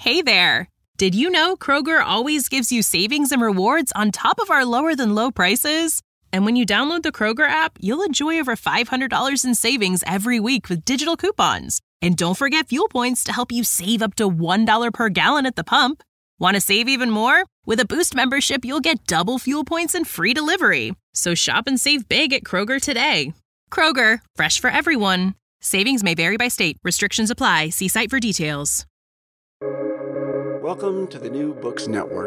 Hey there! Did you know Kroger always gives you savings and rewards on top of our lower-than-low prices? And when you download the Kroger app, you'll enjoy over $500 in savings every week with digital coupons. And don't forget fuel points to help you save up to $1 per gallon at the pump. Want to save even more? With a Boost membership, you'll get double fuel points and free delivery. So shop and save big at Kroger today. Kroger, fresh for everyone. Savings may vary by state. Restrictions apply. See site for details. Welcome to the New Books Network.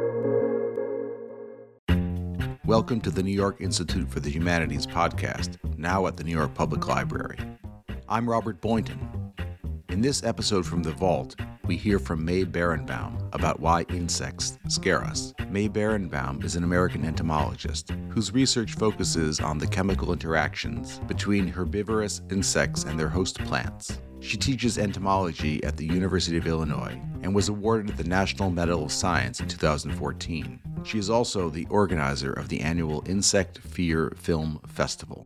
Welcome to the New York Institute for the Humanities podcast, now at the New York Public Library. I'm Robert Boynton. In this episode from The Vault, we hear from May Berenbaum about why insects scare us. May Berenbaum is an American entomologist whose research focuses on the chemical interactions between herbivorous insects and their host plants. She teaches entomology at the University of Illinois and was awarded the National Medal of Science in 2014. She is also the organizer of the annual Insect Fear Film Festival.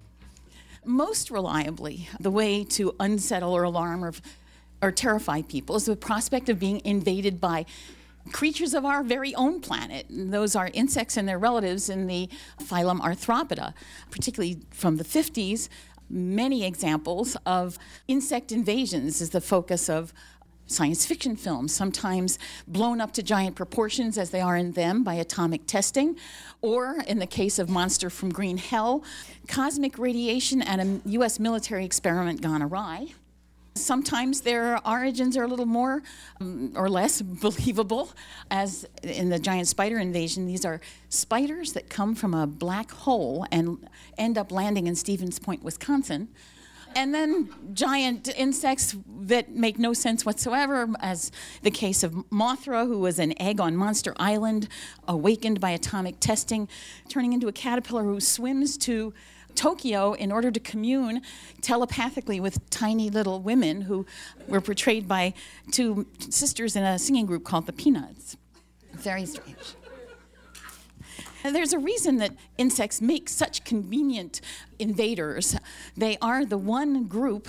Most reliably, the way to unsettle or alarm or terrify people is the prospect of being invaded by creatures of our very own planet. And those are insects and their relatives in the phylum Arthropoda, particularly from the 50s. Many examples of insect invasions is the focus of science fiction films, sometimes blown up to giant proportions as they are in them by atomic testing, or in the case of Monster from Green Hell, cosmic radiation and a U.S. military experiment gone awry. Sometimes their origins are a little more or less believable, as in the giant spider invasion. These are spiders that come from a black hole and end up landing in Stevens Point, Wisconsin. And then giant insects that make no sense whatsoever, as the case of Mothra, who was an egg on Monster Island, awakened by atomic testing, turning into a caterpillar who swims to Tokyo in order to commune telepathically with tiny little women who were portrayed by two sisters in a singing group called the Peanuts. Very strange. And there's a reason that insects make such convenient invaders. They are the one group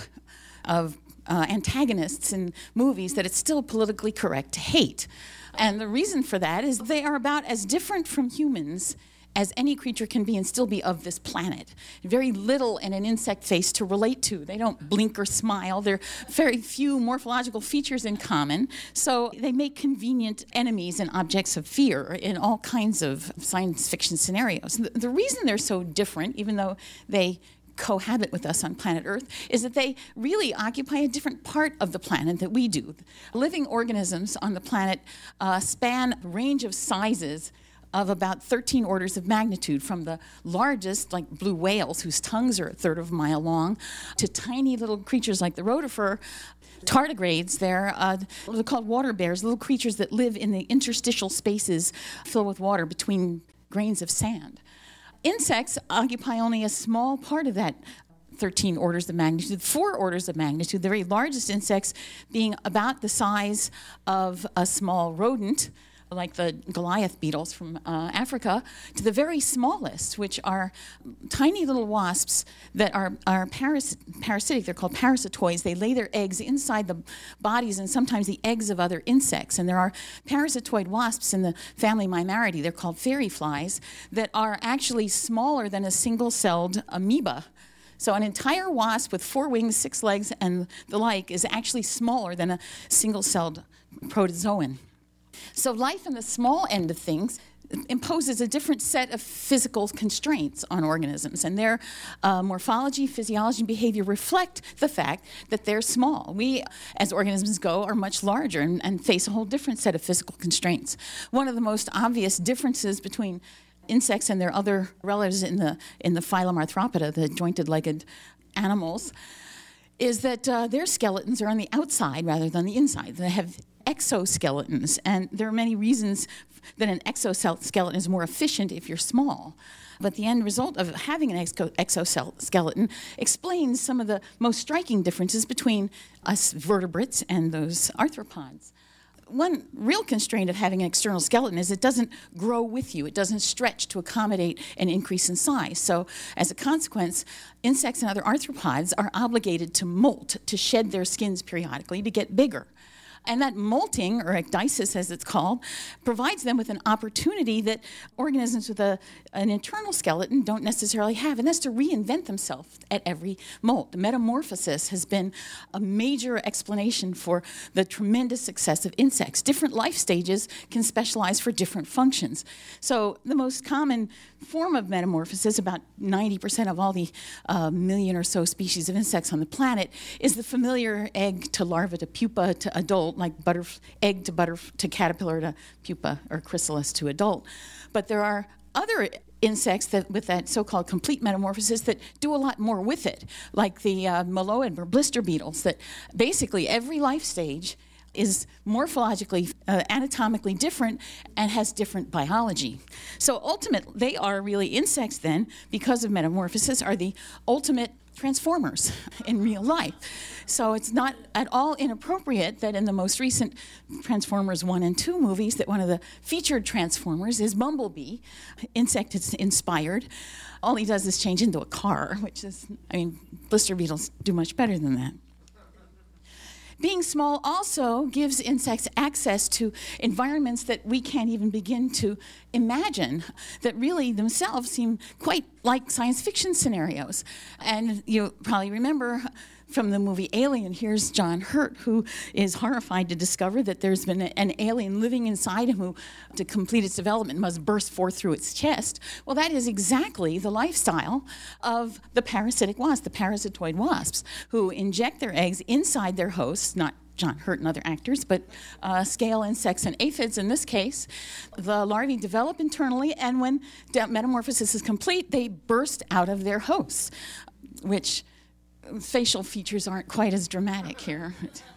of antagonists in movies that it's still politically correct to hate. And the reason for that is they are about as different from humans as any creature can be and still be of this planet. Very little in an insect face to relate to. They don't blink or smile. There are very few morphological features in common. So they make convenient enemies and objects of fear in all kinds of science fiction scenarios. The reason they're so different, even though they cohabit with us on planet Earth, is that they really occupy a different part of the planet that we do. Living organisms on the planet span a range of sizes of about 13 orders of magnitude, from the largest, like blue whales, whose tongues are a third of a mile long, to tiny little creatures like the rotifer, tardigrades. They're called water bears, little creatures that live in the interstitial spaces filled with water between grains of sand. Insects occupy only a small part of that 13 orders of magnitude, 4 orders of magnitude, the very largest insects being about the size of a small rodent, like the Goliath beetles from Africa, to the very smallest, which are tiny little wasps that are parasitic. They're called parasitoids. They lay their eggs inside the bodies and sometimes the eggs of other insects. And there are parasitoid wasps in the family Mimaridae, they're called fairy flies, that are actually smaller than a single-celled amoeba. So an entire wasp with 4 wings, 6 legs, and the like is actually smaller than a single-celled protozoan. So life in the small end of things imposes a different set of physical constraints on organisms, and their morphology, physiology, and behavior reflect the fact that they're small. We, as organisms go, are much larger and face a whole different set of physical constraints. One of the most obvious differences between insects and their other relatives in the phylum Arthropoda, the jointed-legged animals, is that their skeletons are on the outside rather than the inside. They have exoskeletons, and there are many reasons that an exoskeleton is more efficient if you're small. But the end result of having an exoskeleton explains some of the most striking differences between us vertebrates and those arthropods. One real constraint of having an external skeleton is it doesn't grow with you. It doesn't stretch to accommodate an increase in size. So as a consequence, insects and other arthropods are obligated to molt, to shed their skins periodically to get bigger. And that molting, or ecdysis as it's called, provides them with an opportunity that organisms with an internal skeleton don't necessarily have, and that's to reinvent themselves at every molt. Metamorphosis has been a major explanation for the tremendous success of insects. Different life stages can specialize for different functions. So the most common form of metamorphosis, about 90% of all the million or so species of insects on the planet, is the familiar egg to larva to pupa to adult, like egg to caterpillar to pupa, or chrysalis to adult. But there are other insects that, with that so-called complete metamorphosis, that do a lot more with it, like the meloid or blister beetles, that basically every life stage is morphologically, anatomically different and has different biology. So ultimately, they are really insects then, because of metamorphosis, are the ultimate transformers in real life. So it's not at all inappropriate that in the most recent Transformers 1 and 2 movies, that one of the featured Transformers is Bumblebee, insect inspired. All he does is change into a car, which is, blister beetles do much better than that. Being small also gives insects access to environments that we can't even begin to imagine, that really themselves seem quite like science fiction scenarios. And you probably remember from the movie Alien, here's John Hurt, who is horrified to discover that there's been an alien living inside him who, to complete its development, must burst forth through its chest. Well, that is exactly the lifestyle of the parasitic wasps, the parasitoid wasps, who inject their eggs inside their hosts, not John Hurt and other actors, but scale insects and aphids in this case. The larvae develop internally, and when metamorphosis is complete, they burst out of their hosts, which facial features aren't quite as dramatic here.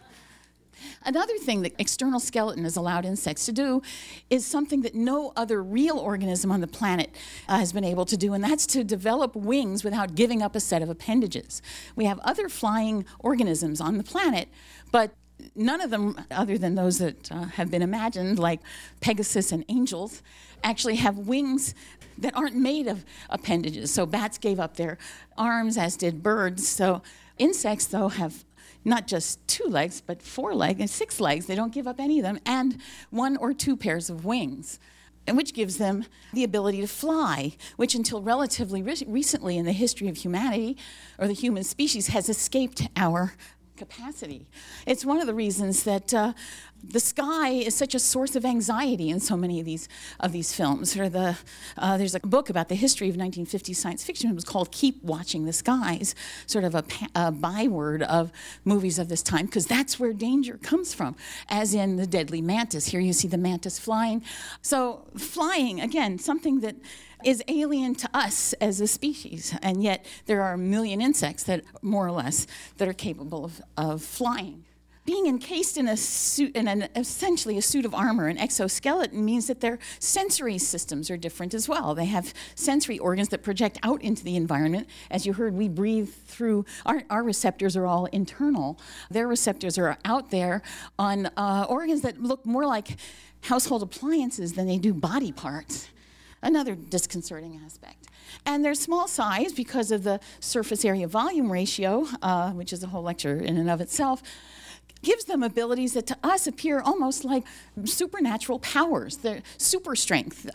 Another thing that external skeleton has allowed insects to do is something that no other real organism on the planet has been able to do, and that's to develop wings without giving up a set of appendages. We have other flying organisms on the planet, but none of them, other than those that have been imagined, like Pegasus and angels, actually have wings that aren't made of appendages. So bats gave up their arms, as did birds. So insects, though, have not just 2 legs, but 4 legs and 6 legs. They don't give up any of them, and 1 or 2 pairs of wings, and which gives them the ability to fly, which until relatively recently in the history of humanity, or the human species, has escaped our capacity. It's one of the reasons that the sky is such a source of anxiety in so many of these films. Or there's a book about the history of 1950s science fiction. It was called "Keep Watching the Skies," sort of a byword of movies of this time, because that's where danger comes from, as in The Deadly Mantis. Here you see the mantis flying. So flying, again, something that is alien to us as a species, and yet there are a million insects that, more or less, that are capable of flying. Being encased in a suit, essentially a suit of armor, an exoskeleton, means that their sensory systems are different as well. They have sensory organs that project out into the environment. As you heard, we breathe through, our receptors are all internal. Their receptors are out there on organs that look more like household appliances than they do body parts. Another disconcerting aspect. And their small size, because of the surface area volume ratio, which is a whole lecture in and of itself, gives them abilities that to us appear almost like supernatural powers. They're super strength.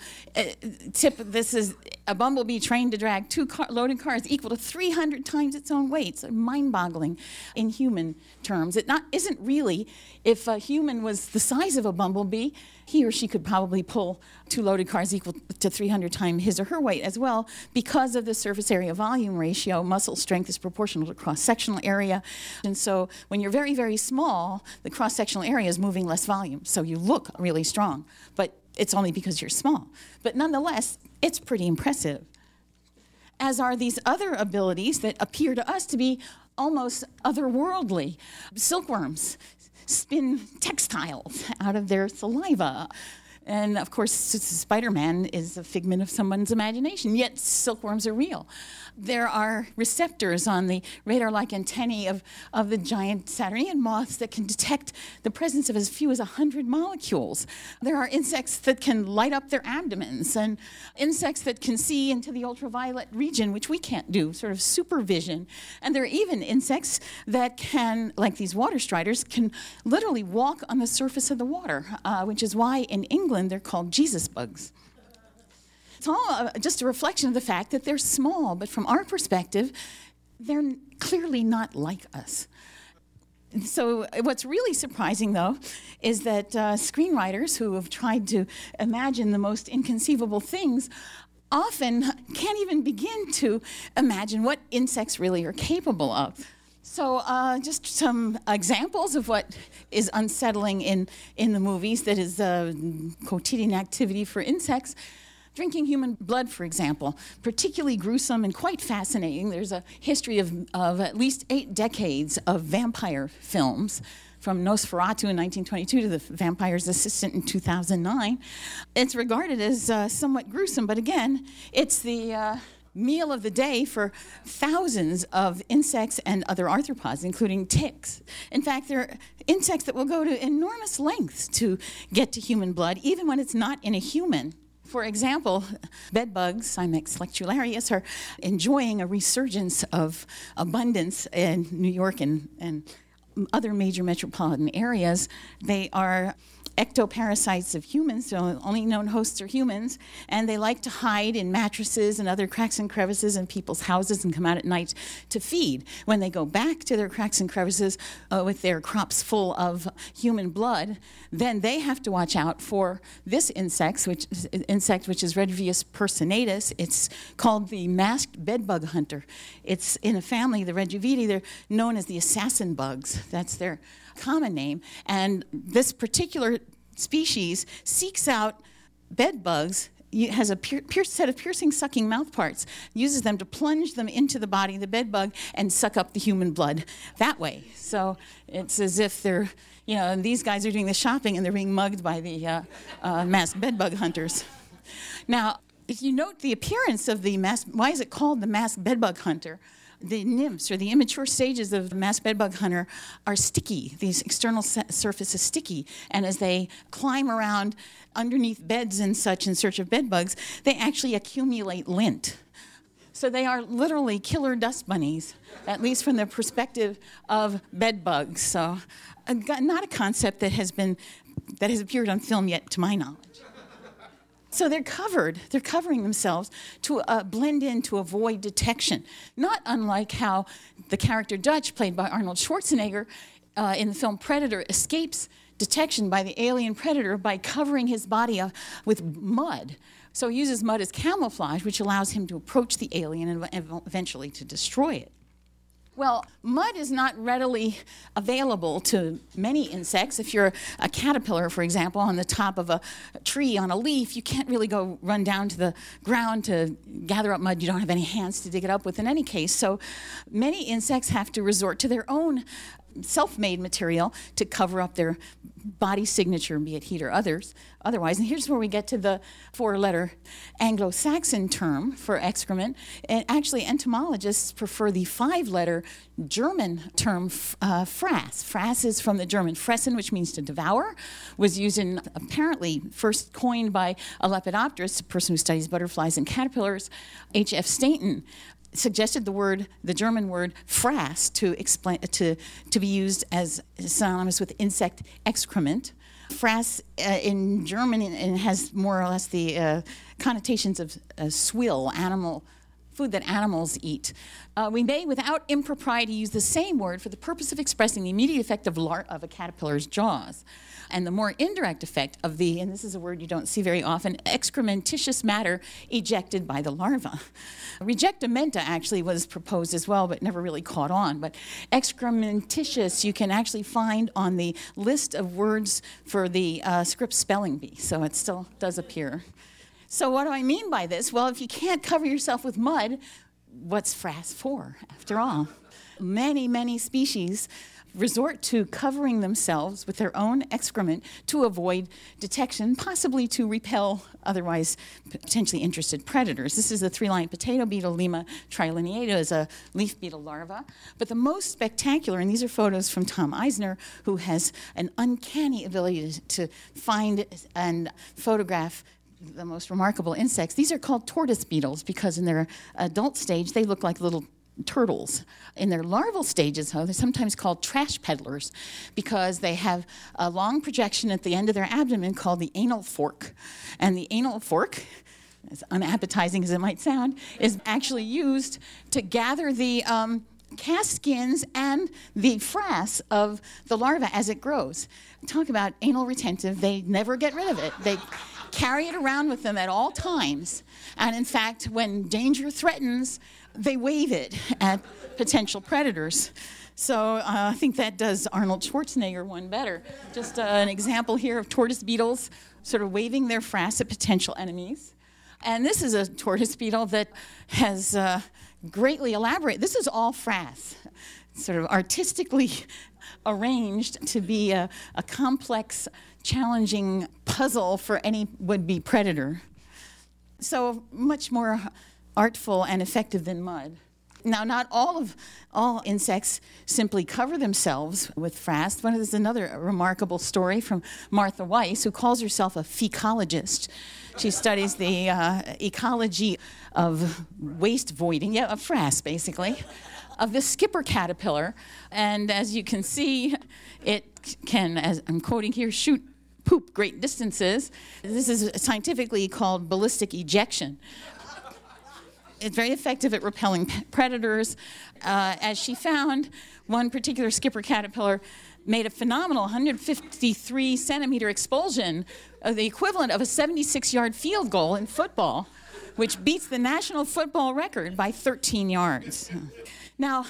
This is a bumblebee trained to drag 2 loaded cars equal to 300 times its own weight. So mind-boggling in human terms. It isn't really, if a human was the size of a bumblebee, he or she could probably pull 2 loaded cars equal to 300 times his or her weight as well. Because of the surface area volume ratio, muscle strength is proportional to cross-sectional area. And so when you're very, very small, the cross-sectional area is moving less volume. So you look really strong, but it's only because you're small. But nonetheless, it's pretty impressive. As are these other abilities that appear to us to be almost otherworldly. Silkworms spin textiles out of their saliva. And of course, Spider-Man is a figment of someone's imagination, yet silkworms are real. There are receptors on the radar-like antennae of the giant Saturnian moths that can detect the presence of as few as 100 molecules. There are insects that can light up their abdomens, and insects that can see into the ultraviolet region, which we can't do, sort of supervision. And there are even insects that can, like these water striders, can literally walk on the surface of the water, which is why in England they're called Jesus bugs. It's all just a reflection of the fact that they're small, but from our perspective, they're clearly not like us. So what's really surprising, though, is that screenwriters who have tried to imagine the most inconceivable things often can't even begin to imagine what insects really are capable of. So just some examples of what is unsettling in the movies that is quotidian activity for insects. Drinking human blood, for example, particularly gruesome and quite fascinating. There's a history of at least 8 decades of vampire films, from Nosferatu in 1922 to The Vampire's Assistant in 2009. It's regarded as somewhat gruesome, but again, it's the meal of the day for thousands of insects and other arthropods, including ticks. In fact, there are insects that will go to enormous lengths to get to human blood, even when it's not in a human. For example, bedbugs, Simex lectularius, are enjoying a resurgence of abundance in New York and other major metropolitan areas. They are ectoparasites of humans, so only known hosts are humans, and they like to hide in mattresses and other cracks and crevices in people's houses and come out at night to feed. When they go back to their cracks and crevices with their crops full of human blood, then they have to watch out for this insect, which is Redvius personatus. It's called the masked bedbug hunter. It's in a family, the Regividae. They're known as the assassin bugs. That's their common name. And this particular species seeks out bed bugs. It has a set of piercing, sucking mouth parts, uses them to plunge them into the body of the bed bug and suck up the human blood that way. So it's as if they're, and these guys are doing the shopping and they're being mugged by the masked bed bug hunters. Now, if you note the appearance of the why is it called the masked bed bug hunter? The nymphs, or the immature stages of the masked bedbug hunter, are sticky. These external surface is sticky. And as they climb around underneath beds and such in search of bedbugs, they actually accumulate lint. So they are literally killer dust bunnies, at least from the perspective of bedbugs. So not a concept that has appeared on film yet, to my knowledge. So they're covering themselves to blend in to avoid detection. Not unlike how the character Dutch, played by Arnold Schwarzenegger in the film Predator, escapes detection by the alien predator by covering his body with mud. So he uses mud as camouflage, which allows him to approach the alien and eventually to destroy it. Well, mud is not readily available to many insects. If you're a caterpillar, for example, on the top of a tree on a leaf, you can't really go run down to the ground to gather up mud. You don't have any hands to dig it up with in any case. So many insects have to resort to their own self-made material to cover up their body signature, be it heat or otherwise. And here's where we get to the 4-letter Anglo-Saxon term for excrement. And actually, entomologists prefer the 5-letter German term frass. Frass is from the German fressen, which means to devour, was used in, apparently, first coined by a Lepidopterist, a person who studies butterflies and caterpillars, H.F. Stainton, suggested the German word frass to be used as synonymous with insect excrement. Frass in German has more or less the connotations of swill, animal food that animals eat. We may, without impropriety, use the same word for the purpose of expressing the immediate effect of a caterpillar's jaws, and the more indirect effect of and this is a word you don't see very often, excrementitious matter ejected by the larva. Rejectamenta actually was proposed as well, but never really caught on. But excrementitious you can actually find on the list of words for the Scripps Spelling Bee, so it still does appear. So what do I mean by this? Well, if you can't cover yourself with mud, what's frass for, after all? Many, many species resort to covering themselves with their own excrement to avoid detection, possibly to repel otherwise potentially interested predators. This is the three-lined potato beetle, Lima trilineata, is a leaf beetle larva. But the most spectacular, and these are photos from Tom Eisner, who has an uncanny ability to find and photograph the most remarkable insects. These are called tortoise beetles because in their adult stage they look like little turtles. In their larval stages, though, they're sometimes called trash peddlers because they have a long projection at the end of their abdomen called the anal fork. And the anal fork, as unappetizing as it might sound, is actually used to gather the cast skins and the frass of the larva as it grows. Talk about anal retentive, they never get rid of it. They carry it around with them at all times. And in fact, when danger threatens, they wave it at potential predators. So I think that does Arnold Schwarzenegger one better. Just an example here of tortoise beetles sort of waving their frass at potential enemies. And this is a tortoise beetle that has greatly elaborated. This is all frass, sort of artistically arranged to be a complex, challenging puzzle for any would-be predator. So much more artful and effective than mud. Now, not all insects simply cover themselves with frass. There's another remarkable story from Martha Weiss, who calls herself a fecologist. She studies the ecology of waste voiding, of frass, basically, of the skipper caterpillar. And as you can see, it can, as I'm quoting here, shoot poop great distances. This is scientifically called ballistic ejection. It's very effective at repelling predators. As she found, one particular skipper caterpillar made a phenomenal 153 centimeter expulsion, the equivalent of a 76-yard field goal in football, which beats the national football record by 13 yards. Now,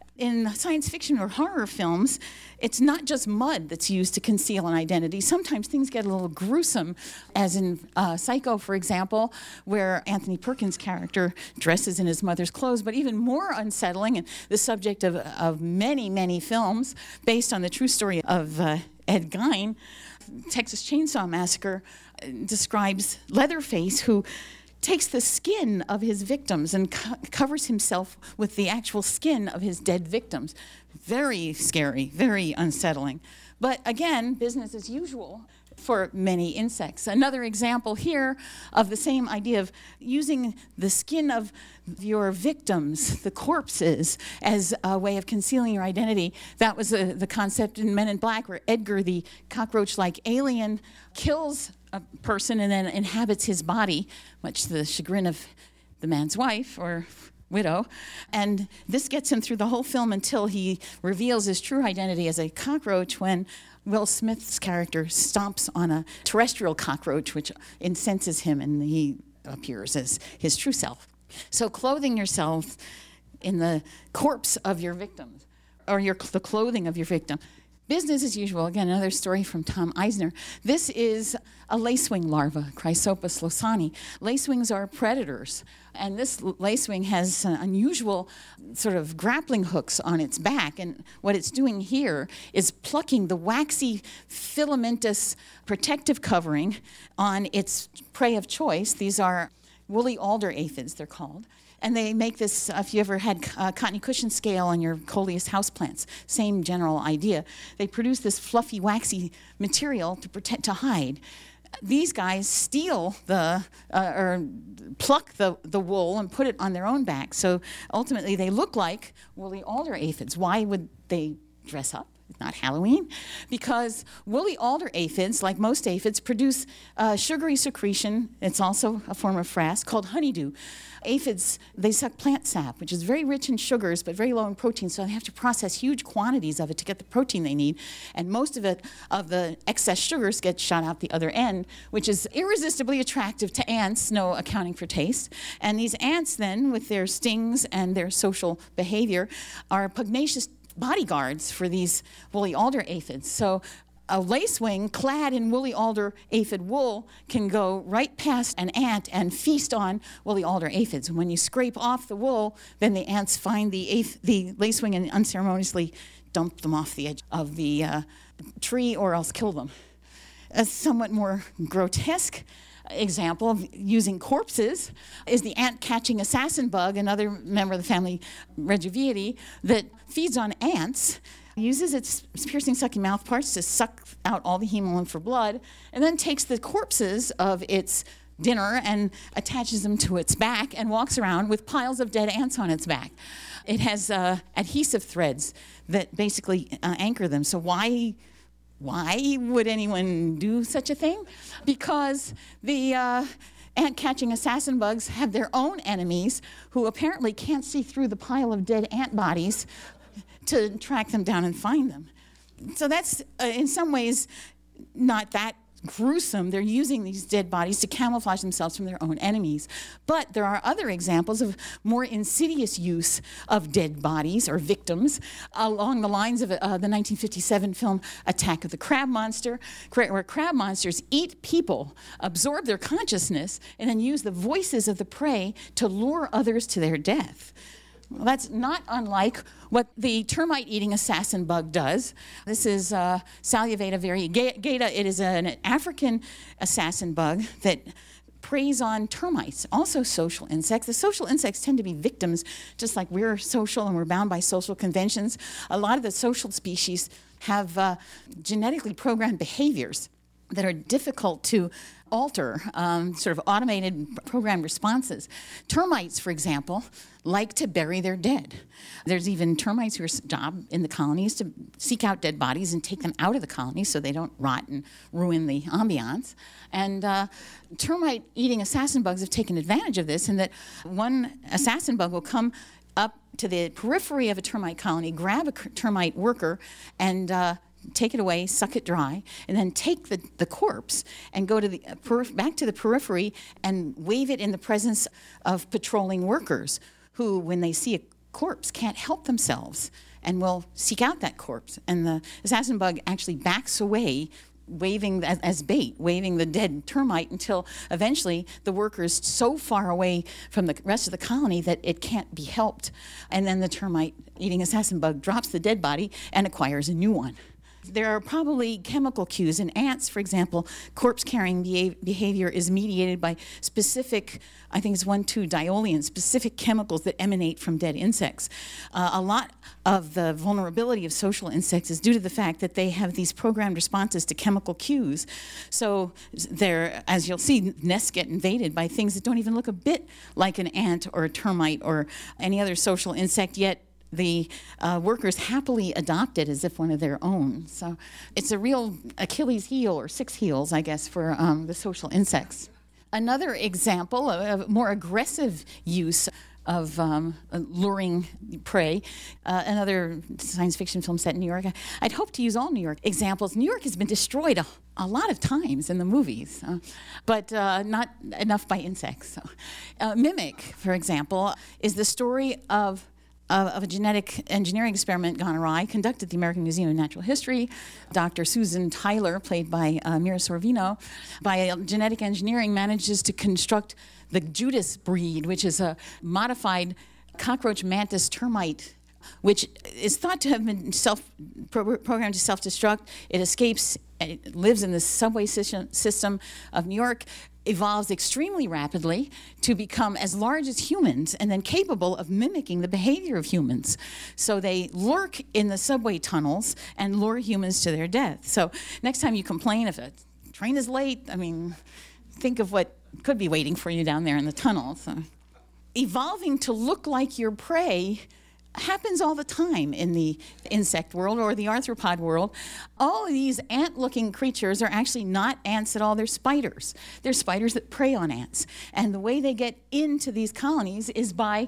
in science fiction or horror films, it's not just mud that's used to conceal an identity. Sometimes things get a little gruesome, as in Psycho, for example, where Anthony Perkins' character dresses in his mother's clothes. But even more unsettling, and the subject of many, many films, based on the true story of Ed Gein, Texas Chainsaw Massacre describes Leatherface, who takes the skin of his victims and covers himself with the actual skin of his dead victims. Very scary, very unsettling. But again, business as usual for many insects. Another example here of the same idea of using the skin of your victims, the corpses, as a way of concealing your identity. That was the concept in Men in Black, where Edgar, the cockroach-like alien, kills a person and then inhabits his body, much to the chagrin of the man's wife or widow. And this gets him through the whole film until he reveals his true identity as a cockroach when Will Smith's character stomps on a terrestrial cockroach, which incenses him, and he appears as his true self. So clothing yourself in the corpse of your victims, or the clothing of your victim. Business as usual. Again, another story from Tom Eisner. This is a lacewing larva, Chrysopus lawsoni. Lacewings are predators, and this lacewing has unusual sort of grappling hooks on its back, and what it's doing here is plucking the waxy filamentous protective covering on its prey of choice. These are woolly alder aphids, they're called. And they make this, if you ever had cottony cushion scale on your coleus houseplants, same general idea. They produce this fluffy, waxy material to protect, to hide. These guys steal or pluck the wool and put it on their own back. So ultimately they look like woolly alder aphids. Why would they dress up? It's not Halloween, because woolly alder aphids, like most aphids, produce sugary secretion. It's also a form of frass called honeydew. Aphids, they suck plant sap, which is very rich in sugars but very low in protein, so they have to process huge quantities of it to get the protein they need. And most of the excess sugars get shot out the other end, which is irresistibly attractive to ants, no accounting for taste. And these ants then, with their stings and their social behavior, are pugnacious bodyguards for these woolly alder aphids. So a lacewing clad in woolly alder aphid wool can go right past an ant and feast on woolly alder aphids. And when you scrape off the wool, then the ants find the lacewing and unceremoniously dump them off the edge of the tree or else kill them. A somewhat more grotesque example of using corpses is the ant-catching assassin bug, another member of the family Regiviidae, that feeds on ants, uses its piercing, sucking mouth parts to suck out all the hemolymph for blood, and then takes the corpses of its dinner and attaches them to its back and walks around with piles of dead ants on its back. It has adhesive threads that basically anchor them. So why would anyone do such a thing? Because the ant-catching assassin bugs have their own enemies who apparently can't see through the pile of dead ant bodies to track them down and find them. So that's, in some ways, not that gruesome. They're using these dead bodies to camouflage themselves from their own enemies. But there are other examples of more insidious use of dead bodies or victims along the lines of the 1957 film Attack of the Crab Monster, where crab monsters eat people, absorb their consciousness, and then use the voices of the prey to lure others to their death. Well, that's not unlike what the termite-eating assassin bug does. This is Saliveta variegata. It is an African assassin bug that preys on termites, also social insects. The social insects tend to be victims, just like we're social and we're bound by social conventions. A lot of the social species have genetically programmed behaviors that are difficult to alter, sort of automated programmed responses. Termites, for example, like to bury their dead. There's even termites whose job in the colonies to seek out dead bodies and take them out of the colony so they don't rot and ruin the ambiance. And termite-eating assassin bugs have taken advantage of this in that one assassin bug will come up to the periphery of a termite colony, grab a termite worker, and take it away, suck it dry, and then take the corpse and go to the back to the periphery and wave it in the presence of patrolling workers who, when they see a corpse, can't help themselves and will seek out that corpse. And the assassin bug actually backs away, waving as bait, waving the dead termite until eventually the worker is so far away from the rest of the colony that it can't be helped. And then the termite-eating assassin bug drops the dead body and acquires a new one. There are probably chemical cues. In ants, for example, corpse-carrying behavior is mediated by specific, I think it's 1,2-diolein, specific chemicals that emanate from dead insects. A lot of the vulnerability of social insects is due to the fact that they have these programmed responses to chemical cues. So they're, as you'll see, nests get invaded by things that don't even look a bit like an ant or a termite or any other social insect, yet the workers happily adopt it as if one of their own. So it's a real Achilles heel, or six heels, I guess, for the social insects. Another example of more aggressive use of luring prey, another science fiction film set in New York. I'd hope to use all New York examples. New York has been destroyed a lot of times in the movies, but not enough by insects. So, Mimic, for example, is the story of a genetic engineering experiment gone awry, conducted at the American Museum of Natural History. Dr. Susan Tyler, played by Mira Sorvino, by genetic engineering manages to construct the Judas breed, which is a modified cockroach mantis termite, which is thought to have been programmed to self-destruct. It escapes, it lives in the subway system of New York, evolves extremely rapidly to become as large as humans and then capable of mimicking the behavior of humans. So they lurk in the subway tunnels and lure humans to their death. So next time you complain if a train is late, I mean, think of what could be waiting for you down there in the tunnel. So, evolving to look like your prey happens all the time in the insect world or the arthropod world. All of these ant-looking creatures are actually not ants at all. They're spiders. They're spiders that prey on ants. And the way they get into these colonies is by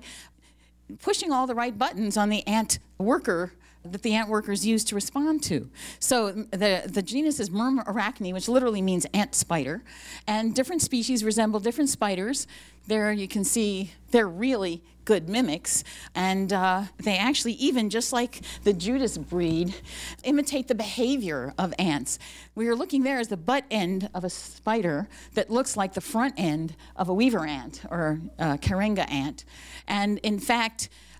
pushing all the right buttons on the ant worker that the ant workers use to respond to. So the genus is Myrmearachne, which literally means ant spider. And different species resemble different spiders. There you can see they're really good mimics, and they actually, even just like the Judas breed, imitate the behavior of ants. We are looking there as the butt end of a spider that looks like the front end of a weaver ant or a Karenga ant. And in fact,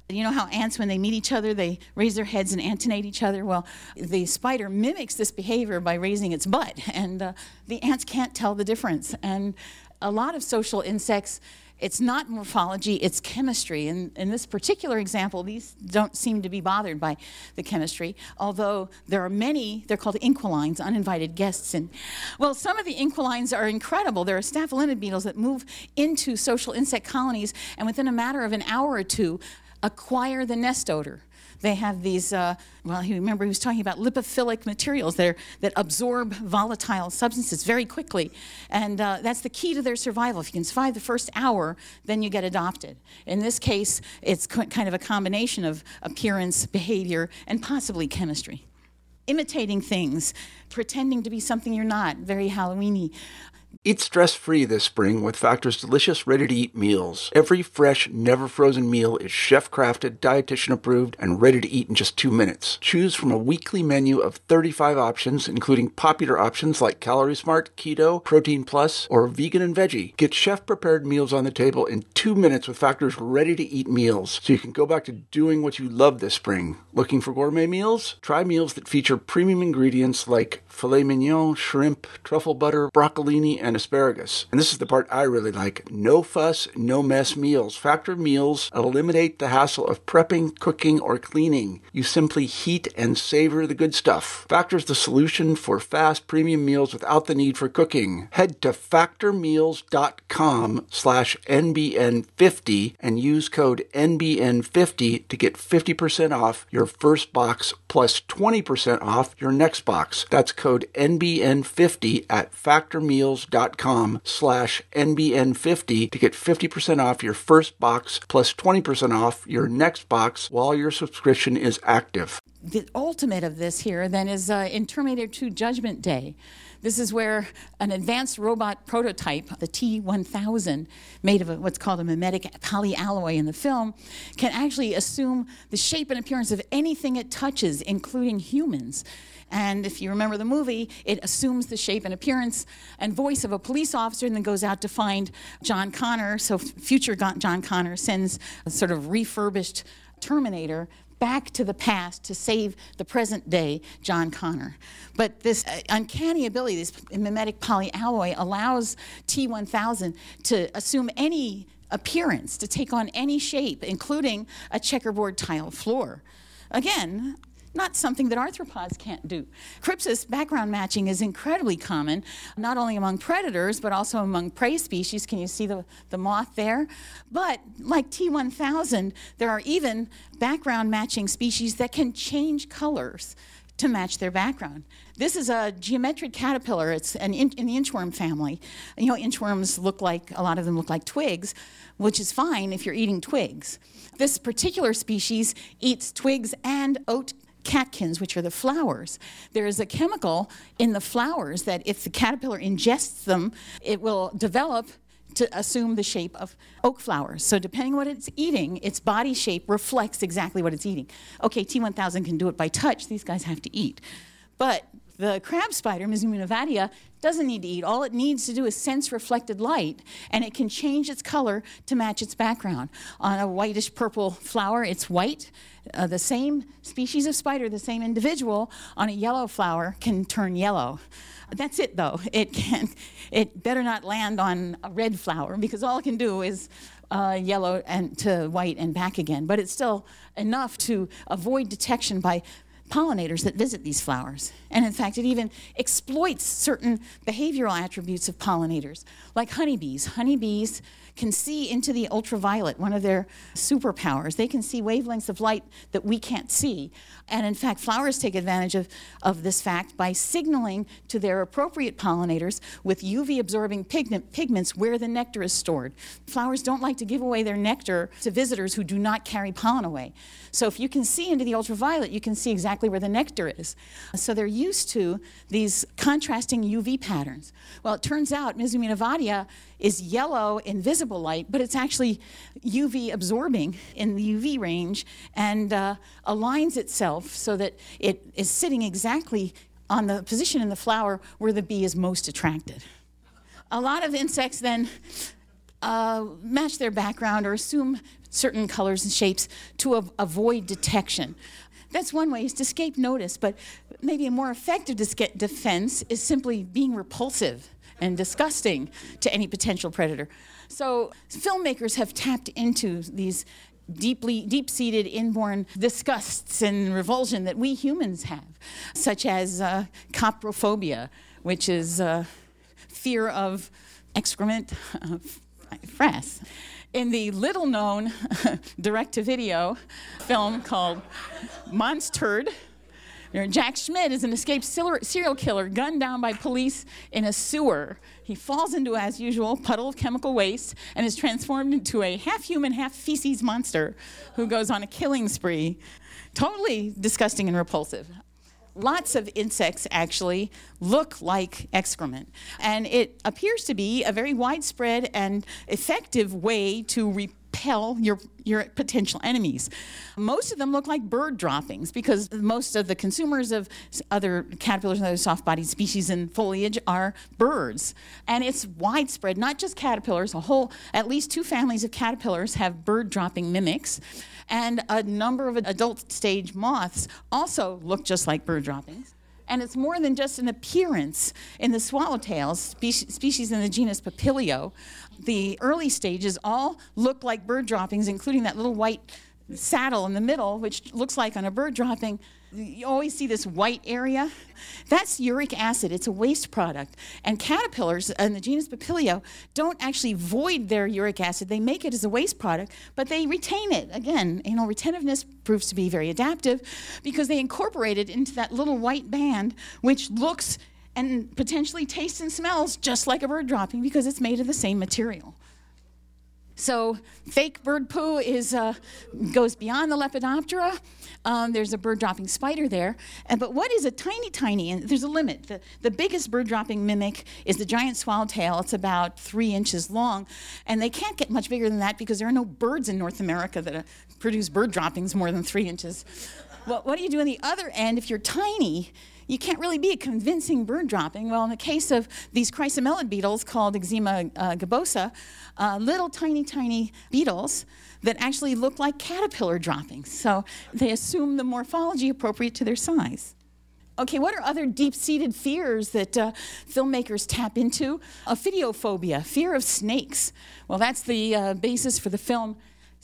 You know how ants, when they meet each other, they raise their heads and antenate each other? Well, the spider mimics this behavior by raising its butt, and the ants can't tell the difference. And a lot of social insects, it's not morphology, it's chemistry. And in this particular example, these don't seem to be bothered by the chemistry, although there are many, they're called inquilines, uninvited guests. And well, some of the inquilines are incredible. There are staphylinid beetles that move into social insect colonies, and within a matter of an hour or two, acquire the nest odor. They have these, remember he was talking about lipophilic materials that absorb volatile substances very quickly. And that's the key to their survival. If you can survive the first hour, then you get adopted. In this case, it's kind of a combination of appearance, behavior, and possibly chemistry. Imitating things, pretending to be something you're not, very Halloween-y. Eat stress-free this spring with Factor's delicious, ready-to-eat meals. Every fresh, never-frozen meal is chef-crafted, dietitian-approved, and ready to eat in just 2 minutes. Choose from a weekly menu of 35 options, including popular options like Calorie Smart, Keto, Protein Plus, or Vegan and Veggie. Get chef-prepared meals on the table in 2 minutes with Factor's ready-to-eat meals, so you can go back to doing what you love this spring. Looking for gourmet meals? Try meals that feature premium ingredients like filet mignon, shrimp, truffle butter, broccolini, and asparagus. And this is the part I really like. No fuss, no mess meals. Factor meals eliminate the hassle of prepping, cooking, or cleaning. You simply heat and savor the good stuff. Factor's the solution for fast premium meals without the need for cooking. Head to factormeals.com/NBN50 and use code NBN50 to get 50% off your first box plus 20% off your next box. That's code NBN50 at factormeals.com/NBN50 to get 50% off your first box plus 20% off your next box while your subscription is active. The ultimate of this here then is in Terminator 2 Judgment Day. This is where an advanced robot prototype, the T-1000, made of what's called a mimetic polyalloy in the film, can actually assume the shape and appearance of anything it touches, including humans. And if you remember the movie, it assumes the shape and appearance and voice of a police officer and then goes out to find John Connor. So future John Connor sends a sort of refurbished Terminator back to the past to save the present day John Connor. But this uncanny ability, this mimetic polyalloy, allows T-1000 to assume any appearance, to take on any shape, including a checkerboard tile floor. Again, not something that arthropods can't do. Crypsis background matching is incredibly common, not only among predators, but also among prey species. Can you see the moth there? But like T-1000, there are even background matching species that can change colors to match their background. This is a geometric caterpillar. It's in the inchworm family. You know, inchworms a lot of them look like twigs, which is fine if you're eating twigs. This particular species eats twigs and oat catkins, which are the flowers. There is a chemical in the flowers that if the caterpillar ingests them, it will develop to assume the shape of oak flowers. So depending on what it's eating, its body shape reflects exactly what it's eating. Okay, T-1000 can do it by touch. These guys have to eat. But the crab spider, Mizumina vatia, doesn't need to eat. All it needs to do is sense reflected light, and it can change its color to match its background. On a whitish purple flower, it's white. The same species of spider, the same individual, on a yellow flower can turn yellow. That's it, though. It better not land on a red flower, because all it can do is yellow and to white and back again. But it's still enough to avoid detection by pollinators that visit these flowers. And in fact, it even exploits certain behavioral attributes of pollinators, like honeybees. Honeybees can see into the ultraviolet, one of their superpowers. They can see wavelengths of light that we can't see. And in fact, flowers take advantage of this fact by signaling to their appropriate pollinators with UV-absorbing pigments where the nectar is stored. Flowers don't like to give away their nectar to visitors who do not carry pollen away. So if you can see into the ultraviolet, you can see exactly where the nectar is. So they're used to these contrasting UV patterns. Well, it turns out Mizumina vatia is yellow in visible light, but it's actually UV absorbing in the UV range and aligns itself so that it is sitting exactly on the position in the flower where the bee is most attracted. A lot of insects then match their background or assume certain colors and shapes to avoid detection. That's one way, is to escape notice, but maybe a more effective defense is simply being repulsive and disgusting to any potential predator. So filmmakers have tapped into these deep-seated inborn disgusts and revulsion that we humans have, such as coprophobia, which is fear of excrement, frass. In the little-known direct-to-video film called Monsterd, Jack Schmidt is an escaped serial killer gunned down by police in a sewer. He falls into, as usual, a puddle of chemical waste and is transformed into a half-human, half-feces monster who goes on a killing spree. Totally disgusting and repulsive. Lots of insects actually look like excrement, and it appears to be a very widespread and effective way to repel your potential enemies. Most of them look like bird droppings because most of the consumers of other caterpillars and other soft-bodied species in foliage are birds. And it's widespread, not just caterpillars, at least 2 families of caterpillars have bird-dropping mimics. And a number of adult stage moths also look just like bird droppings. And it's more than just an appearance. In the swallowtails, species in the genus Papilio, the early stages all look like bird droppings, including that little white saddle in the middle, which looks like on a bird dropping. You always see this white area. That's uric acid. It's a waste product. And caterpillars in the genus Papilio don't actually void their uric acid. They make it as a waste product, but they retain it. Again, retentiveness proves to be very adaptive because they incorporate it into that little white band, which looks and potentially tastes and smells just like a bird dropping because it's made of the same material. So fake bird poo goes beyond the Lepidoptera. There's a bird-dropping spider there. But what is a tiny, and there's a limit. The biggest bird-dropping mimic is the giant swallowtail. It's about 3 inches long. And they can't get much bigger than that because there are no birds in North America that produce bird droppings more than 3 inches. Well, what do you do on the other end if you're tiny? You can't really be a convincing bird dropping. Well, in the case of these chrysomelid beetles called Eczema gibosa, little tiny beetles that actually look like caterpillar droppings. So they assume the morphology appropriate to their size. Okay, what are other deep-seated fears that filmmakers tap into? Ophidiophobia, fear of snakes. Well, that's the basis for the film.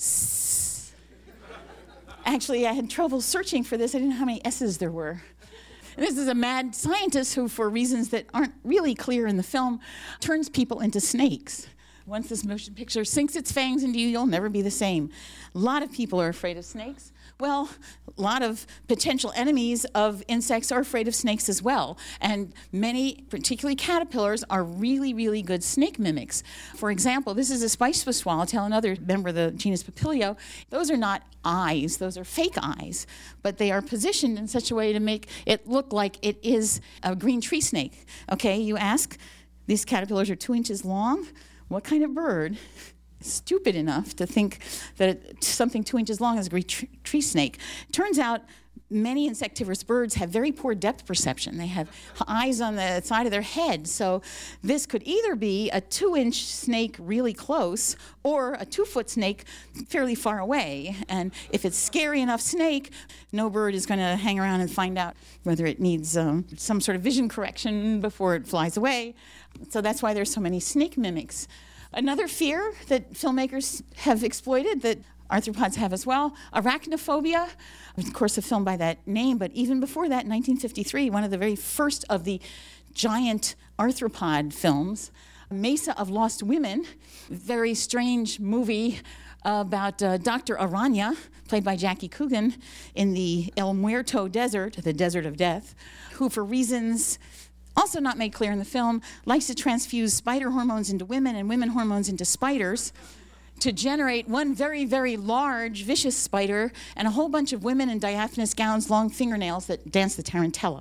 Actually, I had trouble searching for this. I didn't know how many S's there were. And this is a mad scientist who, for reasons that aren't really clear in the film, turns people into snakes. Once this motion picture sinks its fangs into you, you'll never be the same. A lot of people are afraid of snakes. Well, a lot of potential enemies of insects are afraid of snakes as well. And many, particularly caterpillars, are really, really good snake mimics. For example, this is a spice-swiss swallowtail, another member of the genus Papilio. Those are not eyes, those are fake eyes, but they are positioned in such a way to make it look like it is a green tree snake. Okay, you ask, these caterpillars are 2 inches long. What kind of bird is stupid enough to think that something 2 inches long is a green tree snake? Turns out many insectivorous birds have very poor depth perception. They have eyes on the side of their head. So this could either be a 2-inch snake really close or a 2-foot snake fairly far away. And if it's scary enough snake, no bird is going to hang around and find out whether it needs some sort of vision correction before it flies away. So that's why there's so many snake mimics. Another fear that filmmakers have exploited that arthropods have as well, arachnophobia. Of course, a film by that name, but even before that, 1953, one of the very first of the giant arthropod films, Mesa of Lost Women, very strange movie about Dr. Aranya, played by Jackie Coogan, in the El Muerto Desert, the Desert of Death, who for reasons also not made clear in the film, likes to transfuse spider hormones into women and women hormones into spiders to generate one very, very large, vicious spider and a whole bunch of women in diaphanous gowns, long fingernails that dance the tarantella.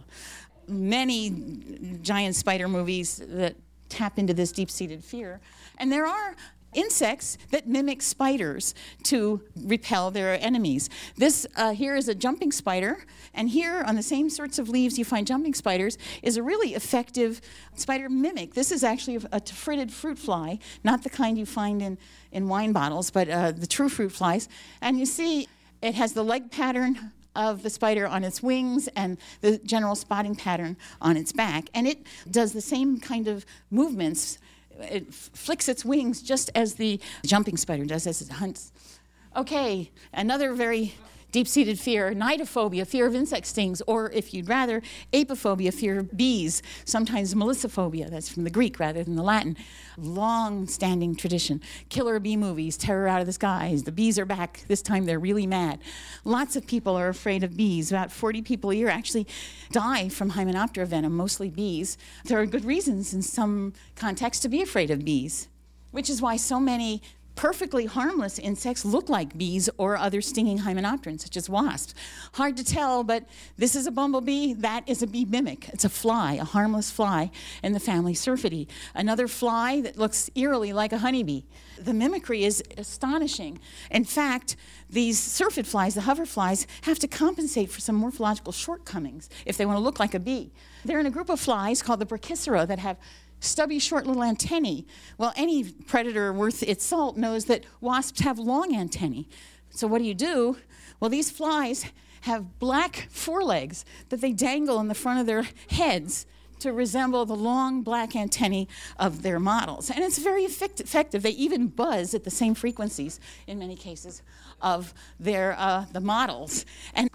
Many giant spider movies that tap into this deep-seated fear. And there are insects that mimic spiders to repel their enemies. This here is a jumping spider, and here on the same sorts of leaves you find jumping spiders is a really effective spider mimic. This is actually a taffritid fruit fly, not the kind you find in wine bottles, but the true fruit flies. And you see it has the leg pattern of the spider on its wings and the general spotting pattern on its back. And it does the same kind of movements. It flicks its wings just as the jumping spider does as it hunts. Okay, another very deep-seated fear, nidophobia, fear of insect stings, or if you'd rather, apophobia, fear of bees, sometimes melissophobia, that's from the Greek rather than the Latin. Long-standing tradition. Killer bee movies, terror out of the skies, the bees are back, this time they're really mad. Lots of people are afraid of bees. About 40 people a year actually die from Hymenoptera venom, mostly bees. There are good reasons in some contexts to be afraid of bees, which is why so many perfectly harmless insects look like bees or other stinging hymenopterans, such as wasps. Hard to tell, but this is a bumblebee, that is a bee mimic. It's a fly, a harmless fly in the family Syrphidae. Another fly that looks eerily like a honeybee. The mimicry is astonishing. In fact, these syrphid flies, the hoverflies, have to compensate for some morphological shortcomings if they want to look like a bee. They're in a group of flies called the Brachycera that have stubby, short little antennae. Well, any predator worth its salt knows that wasps have long antennae. So what do? Well, these flies have black forelegs that they dangle in the front of their heads to resemble the long black antennae of their models. And it's very effective. They even buzz at the same frequencies, in many cases, of their the models. And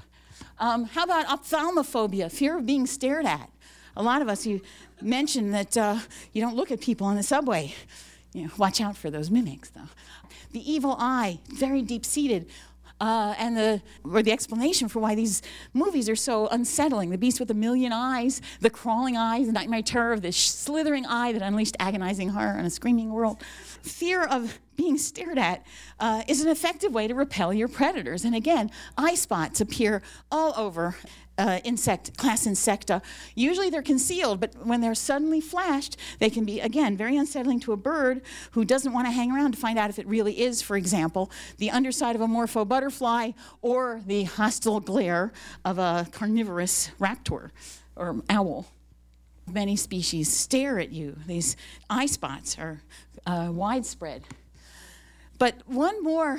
how about ophthalmophobia, fear of being stared at? A lot of us, you mentioned that you don't look at people on the subway. You know, watch out for those mimics, though. The evil eye, very deep-seated, and the explanation for why these movies are so unsettling. The Beast with a Million Eyes, the crawling eyes, the nightmare terror of the slithering eye that unleashed agonizing horror on a screaming world. Fear of being stared at is an effective way to repel your predators. And again, eye spots appear all over class Insecta. Usually they're concealed, but when they're suddenly flashed, they can be, again, very unsettling to a bird who doesn't want to hang around to find out if it really is, for example, the underside of a morpho butterfly or the hostile glare of a carnivorous raptor or owl. Many species stare at you. These eye spots are widespread. But one more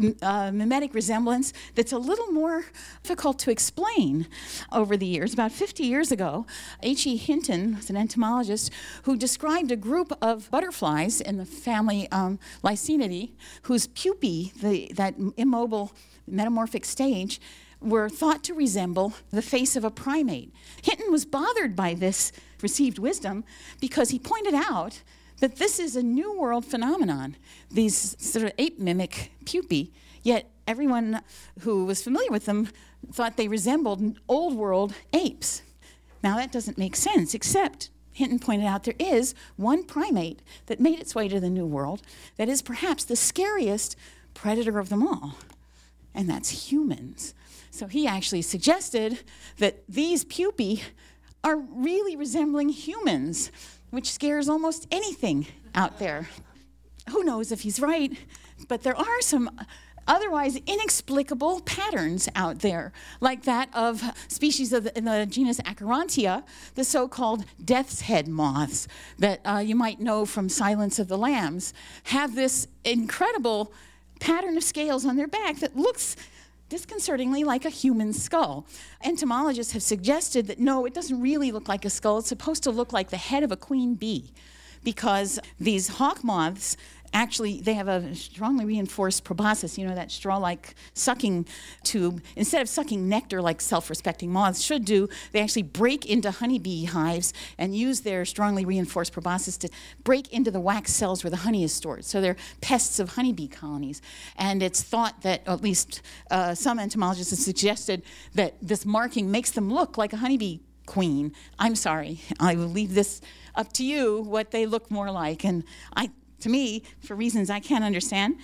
mimetic resemblance that's a little more difficult to explain over the years. About 50 years ago, H.E. Hinton was an entomologist who described a group of butterflies in the family Lycaenidae whose pupae, that immobile metamorphic stage, were thought to resemble the face of a primate. Hinton was bothered by this received wisdom because he pointed out that this is a New World phenomenon, these sort of ape mimic pupae, yet everyone who was familiar with them thought they resembled Old World apes. Now that doesn't make sense, except Hinton pointed out there is one primate that made its way to the New World that is perhaps the scariest predator of them all, and that's humans. So he actually suggested that these pupae are really resembling humans, which scares almost anything out there. Who knows if he's right, but there are some otherwise inexplicable patterns out there, like that of species in the genus Acherontia, the so-called death's head moths that you might know from Silence of the Lambs, have this incredible pattern of scales on their back that looks disconcertingly like a human skull. Entomologists have suggested that no, it doesn't really look like a skull. It's supposed to look like the head of a queen bee, because these hawk moths actually, they have a strongly reinforced proboscis, that straw-like sucking tube. Instead of sucking nectar like self-respecting moths should do, they actually break into honeybee hives and use their strongly reinforced proboscis to break into the wax cells where the honey is stored. So they're pests of honeybee colonies. And it's thought that, at least some entomologists have suggested, that this marking makes them look like a honeybee queen. I'm sorry, I will leave this up to you, what they look more like. And to me, for reasons I can't understand,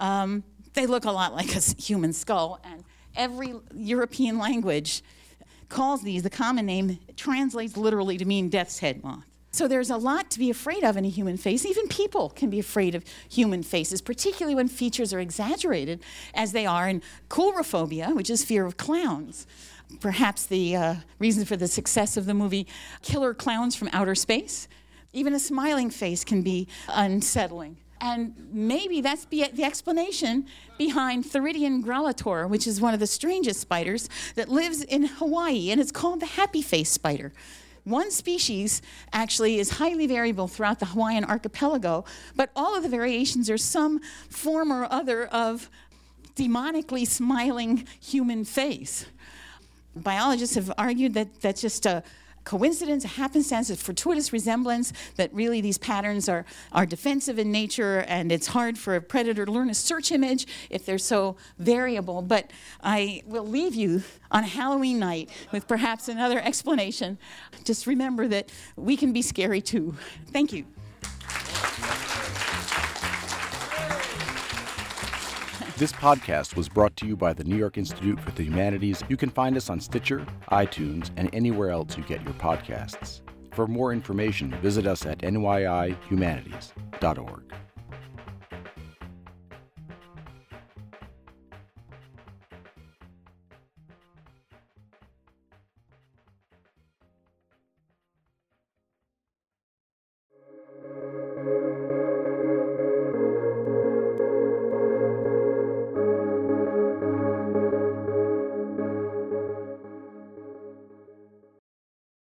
they look a lot like a human skull. And every European language calls these, the common name translates literally to mean death's head moth. So there's a lot to be afraid of in a human face. Even people can be afraid of human faces, particularly when features are exaggerated, as they are in coulrophobia, which is fear of clowns. Perhaps the reason for the success of the movie Killer Clowns from Outer Space. Even a smiling face can be unsettling. And maybe that's the explanation behind Theridion grallator, which is one of the strangest spiders that lives in Hawaii, and it's called the happy face spider. One species actually is highly variable throughout the Hawaiian archipelago, but all of the variations are some form or other of demonically smiling human face. Biologists have argued that that's just a coincidence, a happenstance, a fortuitous resemblance, that really these patterns are defensive in nature, and it's hard for a predator to learn a search image if they're so variable. But I will leave you on Halloween night with perhaps another explanation. Just remember that we can be scary too. Thank you. This podcast was brought to you by the New York Institute for the Humanities. You can find us on Stitcher, iTunes, and anywhere else you get your podcasts. For more information, visit us at nyihumanities.org.